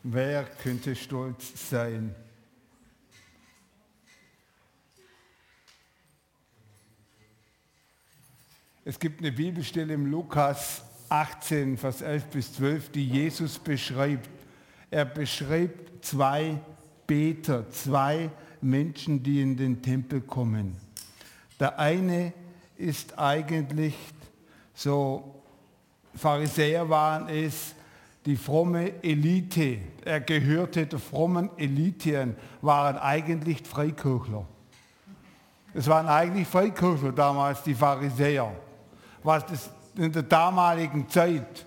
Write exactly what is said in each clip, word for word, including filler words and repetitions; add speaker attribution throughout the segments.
Speaker 1: Wer könnte stolz sein? Es gibt eine Bibelstelle im Lukas achtzehn, Vers elf bis zwölf, die Jesus beschreibt. Er beschreibt zwei Beter, zwei Menschen, die in den Tempel kommen. Der eine ist eigentlich so, Pharisäer waren es, die fromme Elite. Er gehörte der frommen Elite an, waren eigentlich Freikirchler. Es waren eigentlich Freikirchler damals, die Pharisäer. Was das in der damaligen Zeit,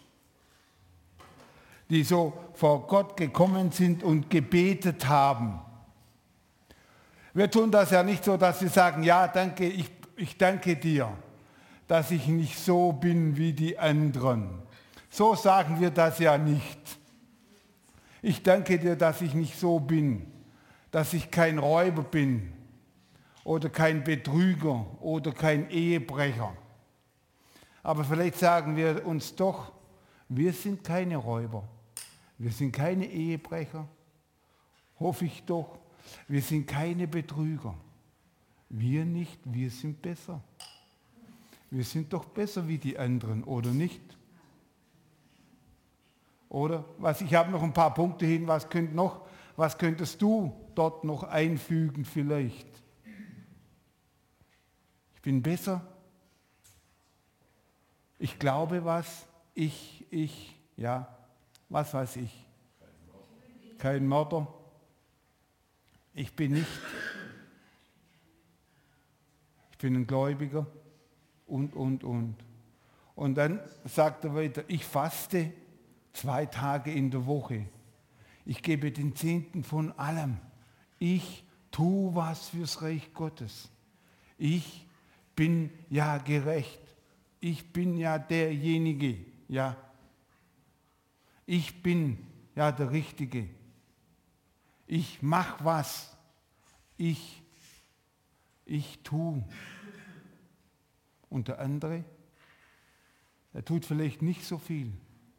Speaker 1: die so vor Gott gekommen sind und gebetet haben. Wir tun das ja nicht so, dass wir sagen, ja, danke, ich, ich danke dir, dass ich nicht so bin wie die anderen. So sagen wir das ja nicht. Ich danke dir, dass ich nicht so bin, dass ich kein Räuber bin oder kein Betrüger oder kein Ehebrecher. Aber vielleicht sagen wir uns doch, wir sind keine Räuber, wir sind keine Ehebrecher, hoffe ich doch, wir sind keine Betrüger. Wir nicht, wir sind besser. Wir sind doch besser wie die anderen, oder nicht? Oder was? Ich habe noch ein paar Punkte hin, was könnt noch, was könntest du dort noch einfügen vielleicht? Ich bin besser. Ich glaube was, ich, ich, ja, was weiß ich. Kein Mörder. Ich bin nicht. Ich bin ein Gläubiger. Und, und, und. Und dann sagt er weiter, ich faste zwei Tage in der Woche. Ich gebe den Zehnten von allem. Ich tue was fürs Reich Gottes. Ich bin ja gerecht. Ich bin ja derjenige, ja. Ich bin ja der Richtige. Ich mache was. Ich, ich tue. Und der andere, er tut vielleicht nicht so viel.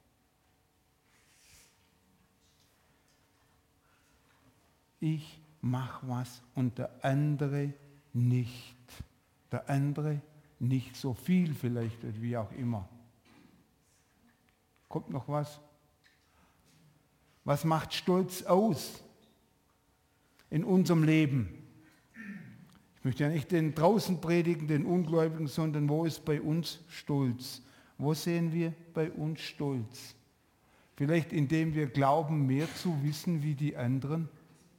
Speaker 1: Ich mache was und der andere nicht. Der andere nicht so viel vielleicht, wie auch immer. Kommt noch was? Was macht Stolz aus in unserem Leben? Ich möchte ja nicht den draußen predigen, den Ungläubigen, sondern wo ist bei uns Stolz? Wo sehen wir bei uns Stolz? Vielleicht indem wir glauben, mehr zu wissen wie die anderen?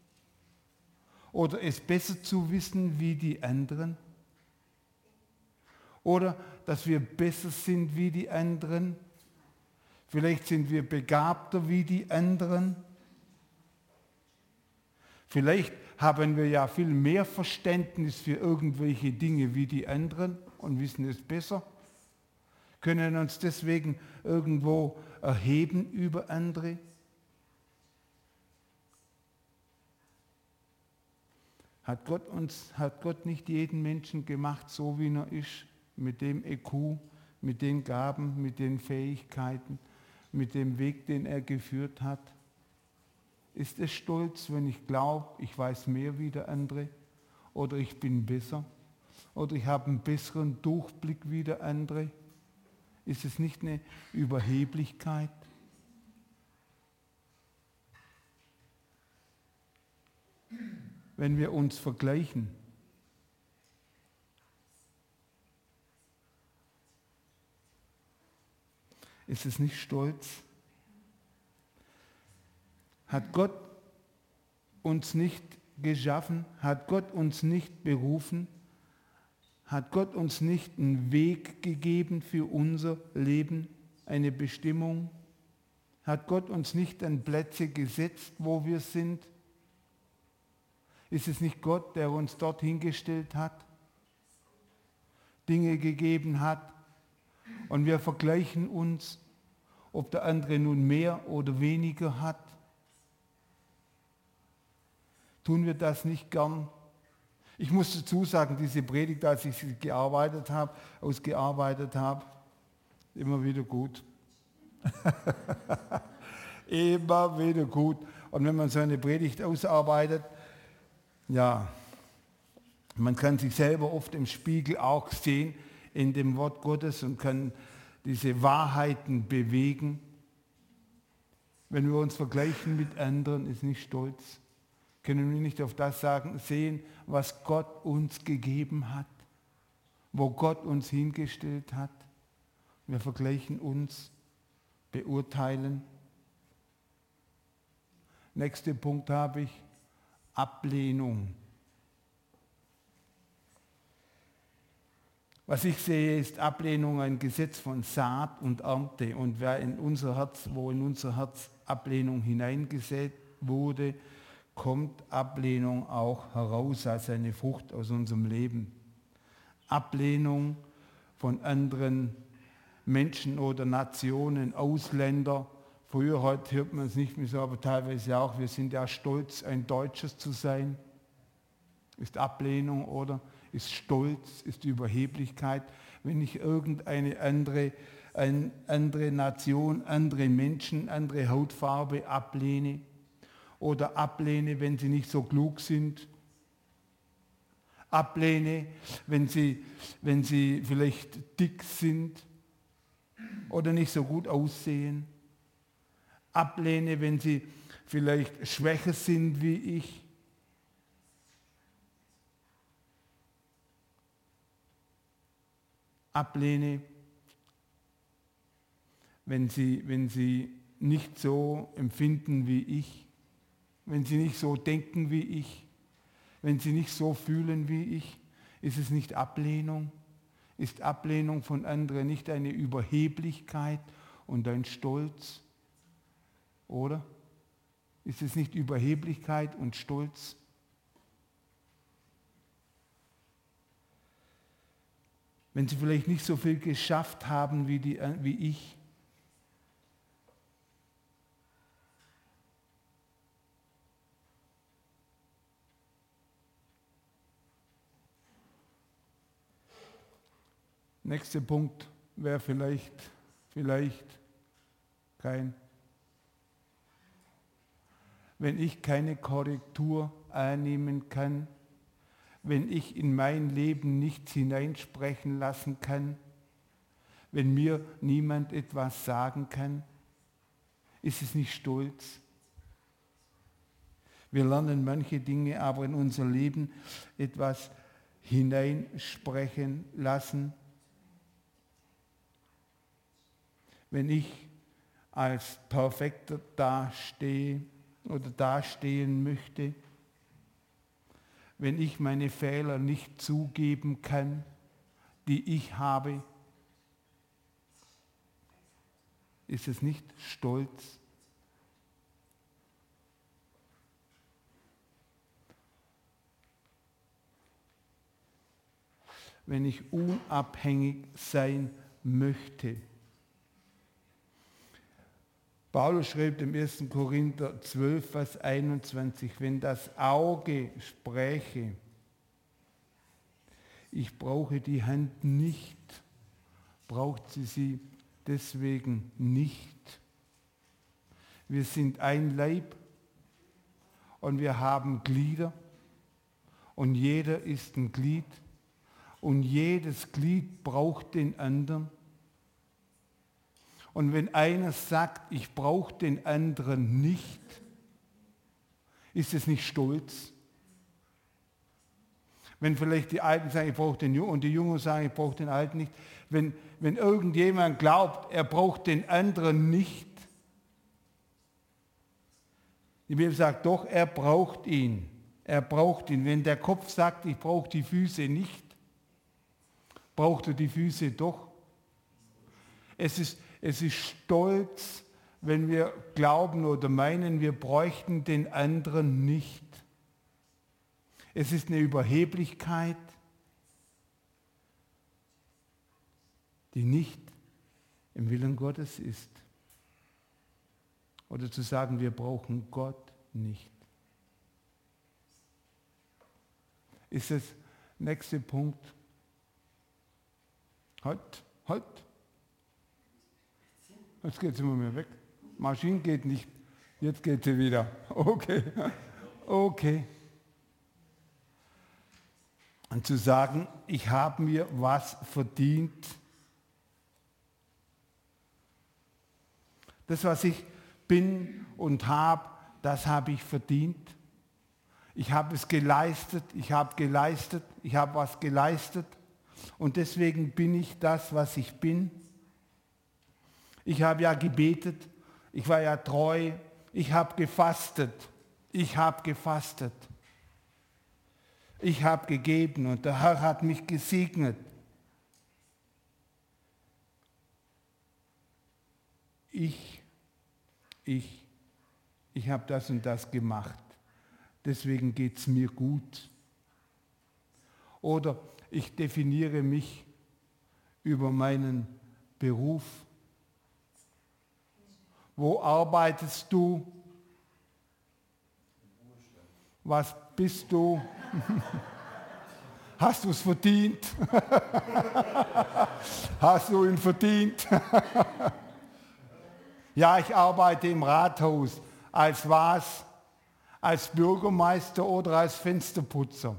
Speaker 1: Oder es besser zu wissen wie die anderen? Oder dass wir besser sind wie die anderen? Vielleicht sind wir begabter wie die anderen? Vielleicht haben wir ja viel mehr Verständnis für irgendwelche Dinge wie die anderen und wissen es besser, können uns deswegen irgendwo erheben über andere. Hat Gott uns, hat Gott nicht jeden Menschen gemacht, so wie er ist, mit dem E Q, mit den Gaben, mit den Fähigkeiten, mit dem Weg, den er geführt hat? Ist es Stolz, wenn ich glaube, ich weiß mehr wie der andere oder ich bin besser oder ich habe einen besseren Durchblick wie der andere? Ist es nicht eine Überheblichkeit? Wenn wir uns vergleichen, ist es nicht Stolz? Hat Gott uns nicht geschaffen? Hat Gott uns nicht berufen? Hat Gott uns nicht einen Weg gegeben für unser Leben, eine Bestimmung? Hat Gott uns nicht an Plätze gesetzt, wo wir sind? Ist es nicht Gott, der uns dort hingestellt hat, Dinge gegeben hat und wir vergleichen uns, ob der andere nun mehr oder weniger hat? Tun wir das nicht gern? Ich muss dazu sagen, diese Predigt, als ich sie gearbeitet habe, ausgearbeitet habe, immer wieder gut. Immer wieder gut. Und wenn man so eine Predigt ausarbeitet, ja, man kann sich selber oft im Spiegel auch sehen in dem Wort Gottes und kann diese Wahrheiten bewegen. Wenn wir uns vergleichen mit anderen, ist nicht stolz. Können wir nicht auf das sagen, sehen, was Gott uns gegeben hat, wo Gott uns hingestellt hat. Wir vergleichen uns, beurteilen. Nächster Punkt habe ich, Ablehnung. Was ich sehe, ist Ablehnung ein Gesetz von Saat und Ernte. Und wer in unser Herz, wo in unser Herz Ablehnung hineingesät wurde, kommt Ablehnung auch heraus als eine Frucht aus unserem Leben. Ablehnung von anderen Menschen oder Nationen, Ausländer. Früher, heute hört man es nicht mehr so, aber teilweise auch, wir sind ja stolz, ein Deutsches zu sein. Ist Ablehnung oder ist Stolz, ist Überheblichkeit, wenn ich irgendeine andere, eine andere Nation, andere Menschen, andere Hautfarbe ablehne oder ablehne, wenn sie nicht so klug sind, ablehne, wenn sie, wenn sie vielleicht dick sind oder nicht so gut aussehen, ablehne, wenn sie vielleicht schwächer sind wie ich. Ablehne, wenn sie, wenn sie nicht so empfinden wie ich, wenn sie nicht so denken wie ich, wenn sie nicht so fühlen wie ich, ist es nicht Ablehnung? Ist Ablehnung von anderen nicht eine Überheblichkeit und ein Stolz? Oder? Ist es nicht Überheblichkeit und Stolz? Wenn sie vielleicht nicht so viel geschafft haben wie, die, wie ich. Nächster Punkt wäre vielleicht, vielleicht kein. Wenn ich keine Korrektur annehmen kann, wenn ich in mein Leben nichts hineinsprechen lassen kann, wenn mir niemand etwas sagen kann, ist es nicht Stolz. Wir lernen manche Dinge aber in unser Leben etwas hineinsprechen lassen. Wenn ich als Perfekter dastehe oder dastehen möchte, wenn ich meine Fehler nicht zugeben kann, die ich habe, ist es nicht Stolz? Wenn ich unabhängig sein möchte. Paulus schreibt im ersten Korinther zwölf, Vers einundzwanzig, wenn das Auge spräche, ich brauche die Hand nicht, braucht sie sie deswegen nicht. Wir sind ein Leib und wir haben Glieder und jeder ist ein Glied und jedes Glied braucht den anderen. Und wenn einer sagt, ich brauche den anderen nicht, ist es nicht Stolz? Wenn vielleicht die Alten sagen, ich brauche den Jungen, und die Jungen sagen, ich brauche den Alten nicht. Wenn, wenn irgendjemand glaubt, er braucht den anderen nicht, die Bibel sagt doch, er braucht ihn. Er braucht ihn. Wenn der Kopf sagt, ich brauche die Füße nicht, braucht er die Füße doch. Es ist Es ist Stolz, wenn wir glauben oder meinen, wir bräuchten den anderen nicht. Es ist eine Überheblichkeit, die nicht im Willen Gottes ist. Oder zu sagen, wir brauchen Gott nicht. Ist das nächste Punkt? Halt, halt. Jetzt geht es immer mehr weg. Maschinen geht nicht. Jetzt geht sie wieder. Okay. Okay. Und zu sagen, ich habe mir was verdient. Das, was ich bin und habe, das habe ich verdient. Ich habe es geleistet, ich habe geleistet, ich habe was geleistet. Und deswegen bin ich das, was ich bin. Ich habe ja gebetet, ich war ja treu, ich habe gefastet, ich habe gefastet. Ich habe gegeben und der Herr hat mich gesegnet. Ich, ich, ich habe das und das gemacht. Deswegen geht es mir gut. Oder ich definiere mich über meinen Beruf. Wo arbeitest du? Was bist du? Hast du es verdient? Hast du ihn verdient? Ja, ich arbeite im Rathaus. Als was? Als Bürgermeister oder als Fensterputzer.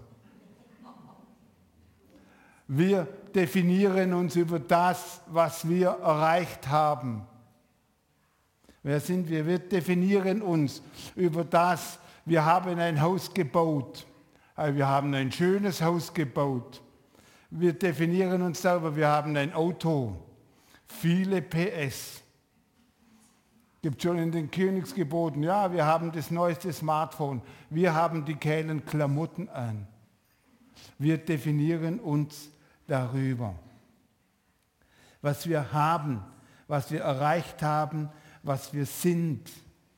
Speaker 1: Wir definieren uns über das, was wir erreicht haben. Wer sind wir? Wir definieren uns über das, wir haben ein Haus gebaut. Wir haben ein schönes Haus gebaut. Wir definieren uns darüber, wir haben ein Auto. Viele P S. Gibt schon in den Königsgeboten. Ja, wir haben das neueste Smartphone. Wir haben die geilen Klamotten an. Wir definieren uns darüber. Was wir haben, was wir erreicht haben, was wir sind.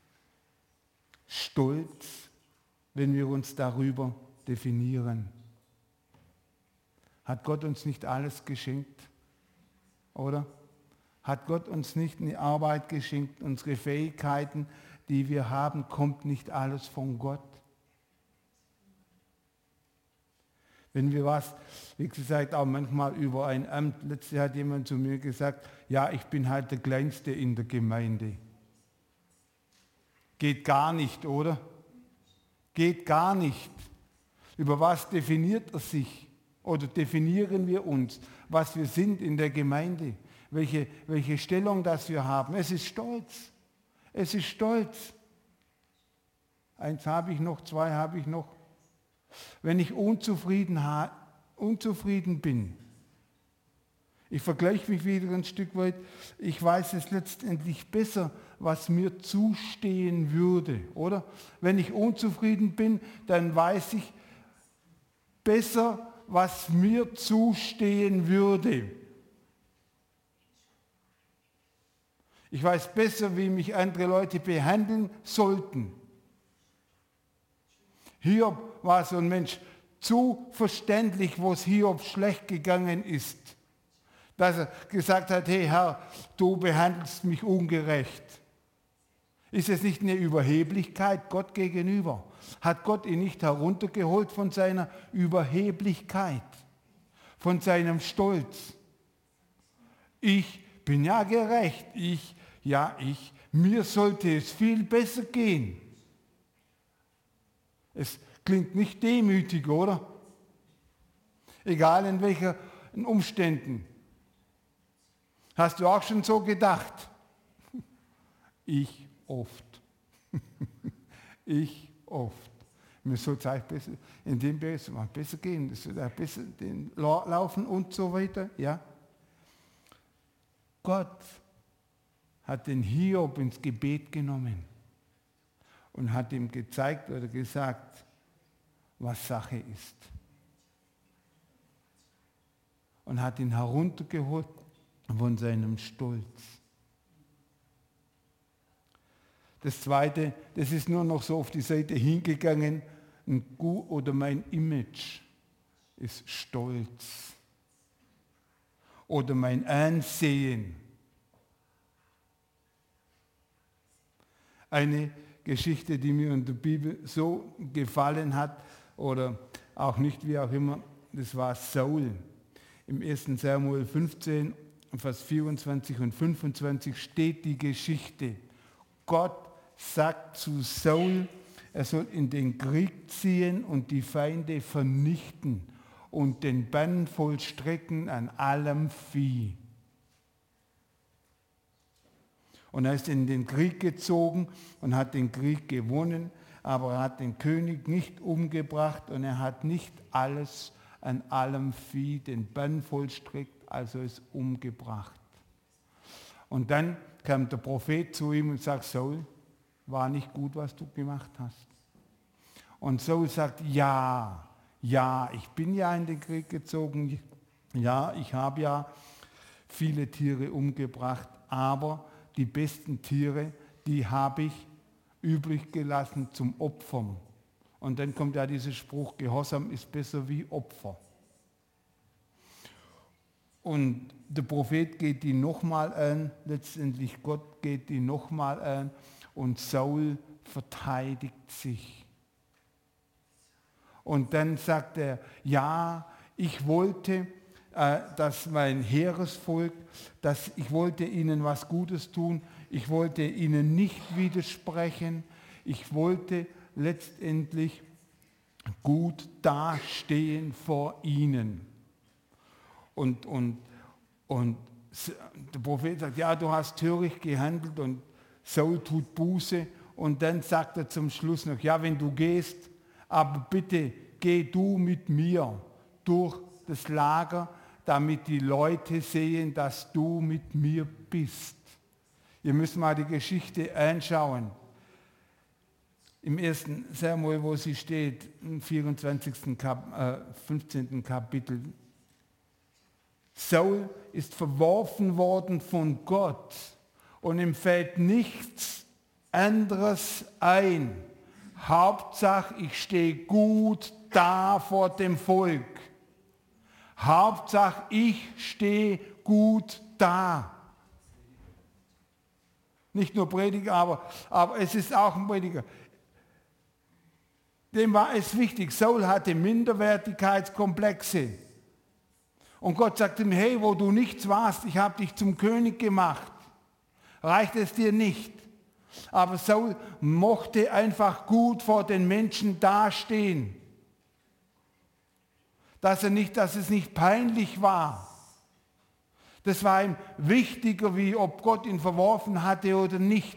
Speaker 1: Stolz, wenn wir uns darüber definieren. Hat Gott uns nicht alles geschenkt? Oder? Hat Gott uns nicht eine Arbeit geschenkt? Unsere Fähigkeiten, die wir haben, kommt nicht alles von Gott? Wenn wir was, wie gesagt, auch manchmal über ein Amt, letztes Jahr hat jemand zu mir gesagt, ja, ich bin halt der Kleinste in der Gemeinde. Geht gar nicht, oder? Geht gar nicht. Über was definiert er sich? Oder definieren wir uns, was wir sind in der Gemeinde? Welche, welche Stellung das wir haben? Es ist Stolz. Es ist Stolz. Eins habe ich noch, zwei habe ich noch. Wenn ich unzufrieden, ha- unzufrieden bin, ich vergleiche mich wieder ein Stück weit, ich weiß es letztendlich besser, was mir zustehen würde, oder? Wenn ich unzufrieden bin, dann weiß ich besser, was mir zustehen würde. Ich weiß besser, wie mich andere Leute behandeln sollten. Hiob war so ein Mensch, zu verständlich, wo es Hiob schlecht gegangen ist, dass er gesagt hat, hey Herr, du behandelst mich ungerecht. Ist es nicht eine Überheblichkeit Gott gegenüber? Hat Gott ihn nicht heruntergeholt von seiner Überheblichkeit, von seinem Stolz? Ich bin ja gerecht, ich, ja ich, mir sollte es viel besser gehen. Es klingt nicht demütig, oder? Egal in welchen Umständen. Hast du auch schon so gedacht? Ich oft. Ich oft. Mir soll es eigentlich besser, in dem Bereich besser gehen, es soll besser den laufen und so weiter. Ja? Gott hat den Hiob ins Gebet genommen und hat ihm gezeigt oder gesagt, was Sache ist. Und hat ihn heruntergeholt von seinem Stolz. Das Zweite, das ist nur noch so auf die Seite hingegangen, ein Gu oder mein Image ist Stolz. Oder mein Ansehen. Eine Geschichte, die mir in der Bibel so gefallen hat, oder auch nicht, wie auch immer, das war Saul. Im ersten Samuel fünfzehn, Vers vierundzwanzig und fünfundzwanzig steht die Geschichte. Gott sagt zu Saul, er soll in den Krieg ziehen und die Feinde vernichten und den Bann vollstrecken an allem Vieh. Und er ist in den Krieg gezogen und hat den Krieg gewonnen, aber er hat den König nicht umgebracht und er hat nicht alles an allem Vieh den Bann vollstreckt, also es umgebracht. Und dann kam der Prophet zu ihm und sagt, Saul, war nicht gut, was du gemacht hast. Und Saul sagt, ja, ja, ich bin ja in den Krieg gezogen, ja, ich habe ja viele Tiere umgebracht, aber die besten Tiere, die habe ich übrig gelassen zum Opfern. Und dann kommt ja dieser Spruch, Gehorsam ist besser wie Opfer. Und der Prophet geht die nochmal an, letztendlich Gott geht die nochmal an und Saul verteidigt sich. Und dann sagt er, ja, ich wollte, äh, dass mein Heeresvolk, dass ich wollte ihnen was Gutes tun, ich wollte ihnen nicht widersprechen, ich wollte letztendlich gut dastehen vor ihnen. Und, und, und der Prophet sagt, ja, du hast töricht gehandelt und Saul tut Buße. Und dann sagt er zum Schluss noch, ja, wenn du gehst, aber bitte geh du mit mir durch das Lager, damit die Leute sehen, dass du mit mir bist. Ihr müsst mal die Geschichte anschauen. Im ersten Samuel, wo sie steht, im vierundzwanzigsten. Kap- äh, fünfzehnten Kapitel. Saul ist verworfen worden von Gott und ihm fällt nichts anderes ein. Hauptsache, ich stehe gut da vor dem Volk. Hauptsache, ich stehe gut da. Nicht nur Prediger, aber, aber es ist auch ein Prediger. Dem war es wichtig. Saul hatte Minderwertigkeitskomplexe. Und Gott sagt ihm, hey, wo du nichts warst, ich habe dich zum König gemacht. Reicht es dir nicht? Aber Saul mochte einfach gut vor den Menschen dastehen. Dass, er nicht, dass es nicht peinlich war. Das war ihm wichtiger, wie ob Gott ihn verworfen hatte oder nicht.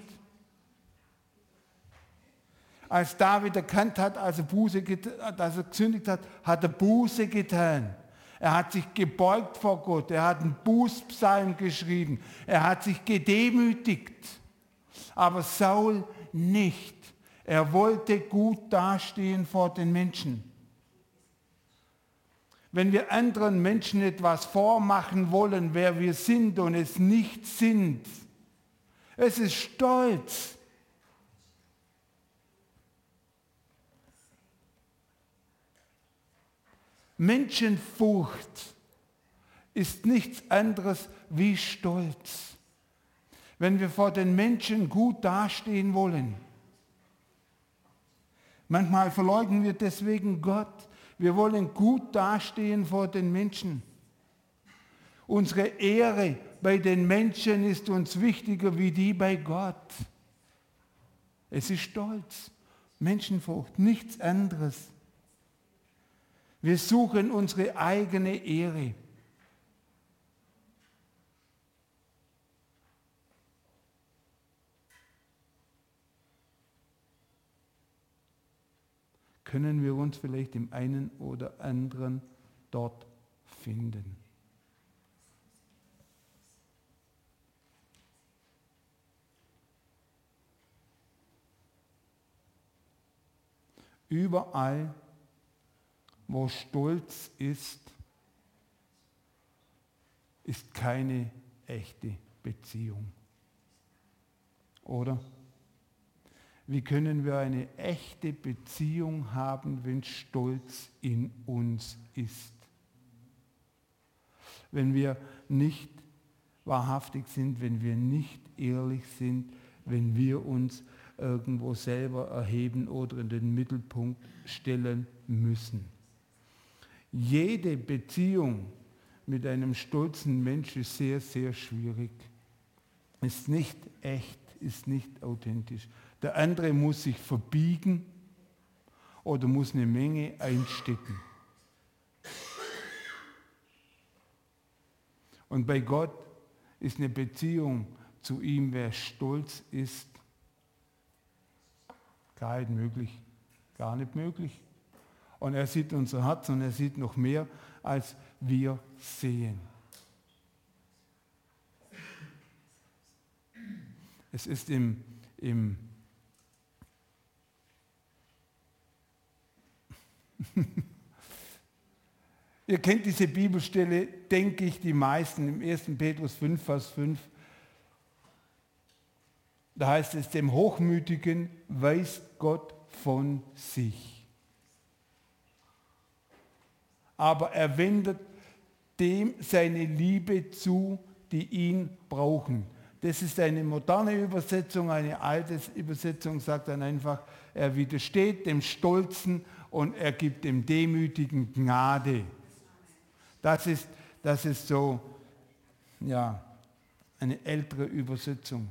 Speaker 1: Als David erkannt hat, als er, Buße, als er gesündigt hat, hat er Buße getan. Er hat sich gebeugt vor Gott, er hat einen Bußpsalm geschrieben, er hat sich gedemütigt. Aber Saul nicht. Er wollte gut dastehen vor den Menschen. Wenn wir anderen Menschen etwas vormachen wollen, wer wir sind und es nicht sind, es ist Stolz. Menschenfurcht ist nichts anderes wie Stolz. Wenn wir vor den Menschen gut dastehen wollen. Manchmal verleugnen wir deswegen Gott. Wir wollen gut dastehen vor den Menschen. Unsere Ehre bei den Menschen ist uns wichtiger wie die bei Gott. Es ist Stolz, Menschenfurcht, nichts anderes. Wir suchen unsere eigene Ehre. Können wir uns vielleicht im einen oder anderen dort finden? Überall, wo Stolz ist, ist keine echte Beziehung. Oder? Wie können wir eine echte Beziehung haben, wenn Stolz in uns ist? Wenn wir nicht wahrhaftig sind, wenn wir nicht ehrlich sind, wenn wir uns irgendwo selber erheben oder in den Mittelpunkt stellen müssen. Jede Beziehung mit einem stolzen Menschen ist sehr, sehr schwierig. Ist nicht echt, ist nicht authentisch. Der andere muss sich verbiegen oder muss eine Menge einstecken. Und bei Gott ist eine Beziehung zu ihm, wer stolz ist, gar nicht möglich. Gar nicht möglich. Und er sieht unser Herz und er sieht noch mehr, als wir sehen. Es ist im, im Ihr kennt diese Bibelstelle, denke ich, die meisten, im ersten Petrus fünf, Vers fünf. Da heißt es, dem Hochmütigen weist Gott von sich. Aber er wendet dem seine Liebe zu, die ihn brauchen. Das ist eine moderne Übersetzung, eine alte Übersetzung sagt dann einfach, er widersteht dem Stolzen und er gibt dem Demütigen Gnade. Das ist, das ist so, ja, eine ältere Übersetzung.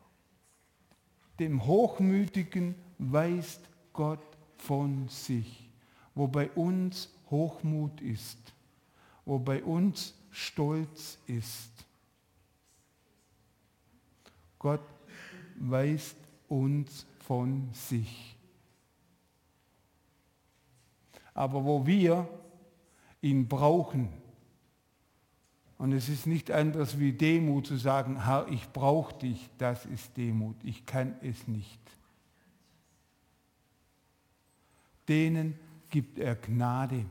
Speaker 1: Dem Hochmütigen weist Gott von sich, wo bei uns Hochmut ist, wo bei uns Stolz ist. Gott weist uns von sich. Aber wo wir ihn brauchen, und es ist nicht anderes wie Demut zu sagen, Herr, ich brauche dich, das ist Demut, ich kann es nicht. Denen gibt er Gnade.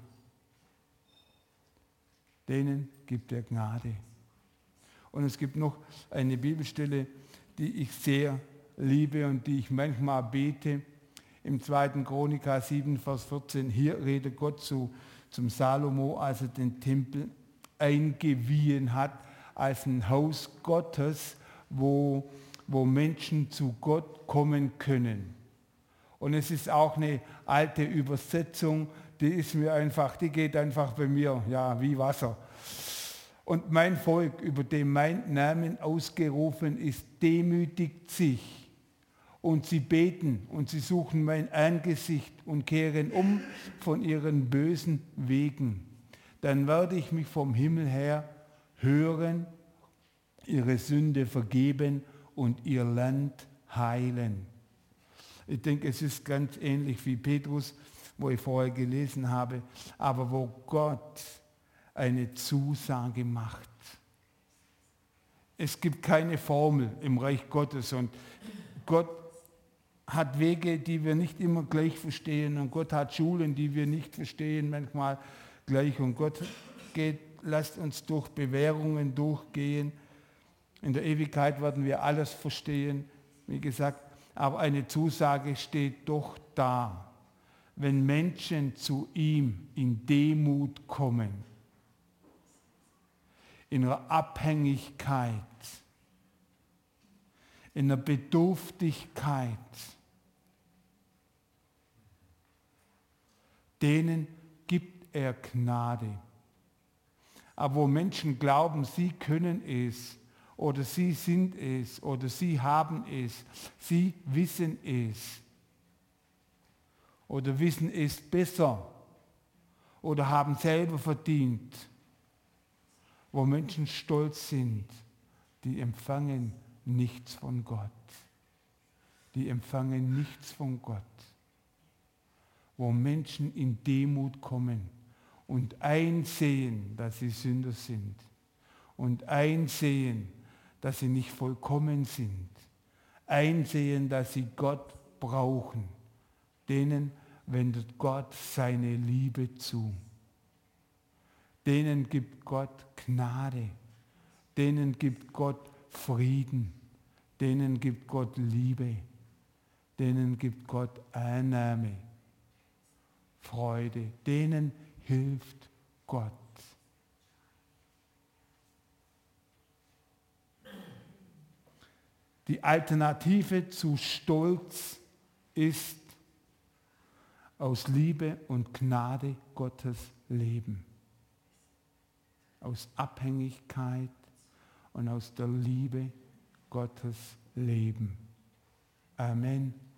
Speaker 1: Denen gibt er Gnade. Und es gibt noch eine Bibelstelle, die ich sehr liebe und die ich manchmal bete. Im zweiten Chronika sieben, Vers vierzehn, hier redet Gott zu, zum Salomo, als er den Tempel eingewiehen hat, als ein Haus Gottes, wo, wo Menschen zu Gott kommen können. Und es ist auch eine alte Übersetzung, die ist mir einfach, die geht einfach bei mir, ja, wie Wasser. Und mein Volk, über dem mein Name ausgerufen ist, demütigt sich. Und sie beten und sie suchen mein Angesicht und kehren um von ihren bösen Wegen. Dann werde ich mich vom Himmel her hören, ihre Sünde vergeben und ihr Land heilen. Ich denke, es ist ganz ähnlich wie Petrus, wo ich vorher gelesen habe, aber wo Gott eine Zusage macht. Es gibt keine Formel im Reich Gottes und Gott hat Wege, die wir nicht immer gleich verstehen und Gott hat Schulen, die wir nicht verstehen manchmal gleich und Gott geht, lasst uns durch Bewährungen durchgehen. In der Ewigkeit werden wir alles verstehen, wie gesagt, aber eine Zusage steht doch da. Wenn Menschen zu ihm in Demut kommen, in einer Abhängigkeit, in einer Bedürftigkeit, denen gibt er Gnade. Aber wo Menschen glauben, sie können es, oder sie sind es, oder sie haben es, sie wissen es, oder wissen es besser, oder haben selber verdient, wo Menschen stolz sind, die empfangen nichts von Gott. Die empfangen nichts von Gott. Wo Menschen in Demut kommen und einsehen, dass sie Sünder sind und einsehen, dass sie nicht vollkommen sind, einsehen, dass sie Gott brauchen, denen wendet Gott seine Liebe zu. Denen gibt Gott Gnade, denen gibt Gott Frieden, denen gibt Gott Liebe, denen gibt Gott Annahme, Freude, denen hilft Gott. Die Alternative zu Stolz ist aus Liebe und Gnade Gottes leben. Aus Abhängigkeit und aus der Liebe Gottes leben. Amen.